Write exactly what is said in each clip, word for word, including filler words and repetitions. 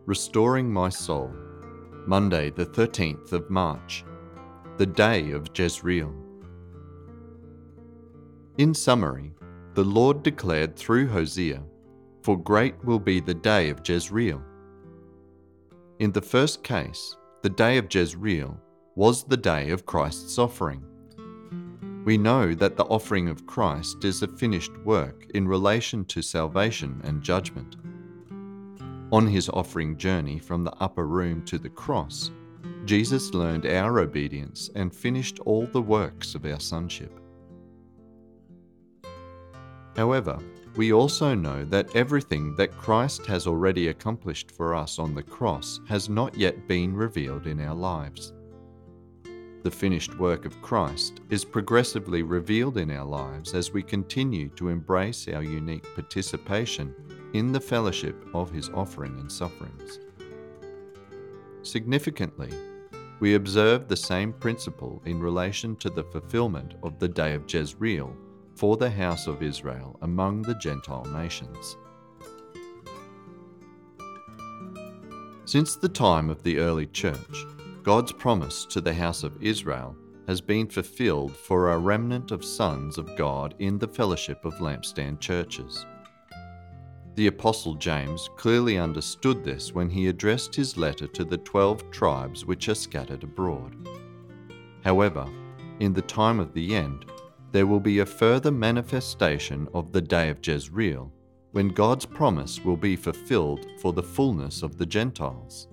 Restoring My Soul, Monday the thirteenth of March, the Day of Jezreel. In summary, the Lord declared through Hosea, "For great will be the day of Jezreel." In the first case, the day of Jezreel was the day of Christ's offering. We know that the offering of Christ is a finished work in relation to salvation and judgment. On his offering journey from the upper room to the cross, Jesus learned our obedience and finished all the works of our sonship. However, we also know that everything that Christ has already accomplished for us on the cross has not yet been revealed in our lives. The finished work of Christ is progressively revealed in our lives as we continue to embrace our unique participation in the fellowship of his offering and sufferings. Significantly, we observe the same principle in relation to the fulfillment of the day of Jezreel for the house of Israel among the Gentile nations. Since the time of the early church, God's promise to the house of Israel has been fulfilled for a remnant of sons of God in the fellowship of lampstand churches. The Apostle James clearly understood this when he addressed his letter to the twelve tribes which are scattered abroad. However, in the time of the end, there will be a further manifestation of the day of Jezreel, when God's promise will be fulfilled for the fullness of the Gentiles.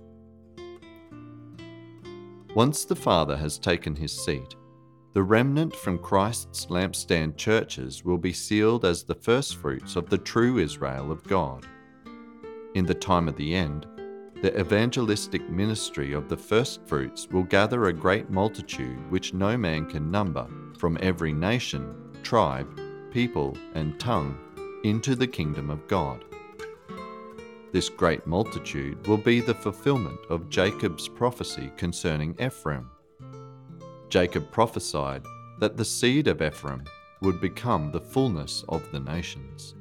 Once the Father has taken his seat, the remnant from Christ's lampstand churches will be sealed as the firstfruits of the true Israel of God. In the time of the end, the evangelistic ministry of the firstfruits will gather a great multitude which no man can number from every nation, tribe, people, and tongue into the kingdom of God. This great multitude will be the fulfillment of Jacob's prophecy concerning Ephraim. Jacob prophesied that the seed of Ephraim would become the fullness of the nations.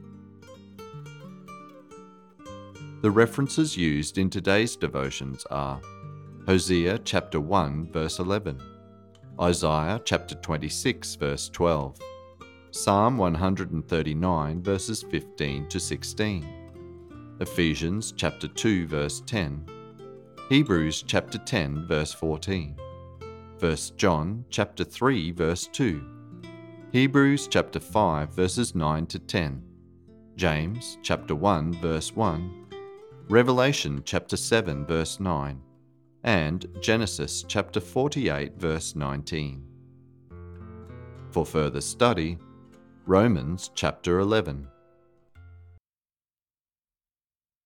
The references used in today's devotions are Hosea chapter one verse eleven, Isaiah chapter twenty-six verse twelve, Psalm one hundred thirty-nine verses fifteen to sixteen, Ephesians chapter two verse ten, Hebrews chapter ten verse fourteen, First John chapter three verse two, Hebrews chapter five verses nine to ten, James chapter one verse one, Revelation chapter seven verse nine, and Genesis chapter forty-eight verse nineteen. For further study, Romans chapter eleven.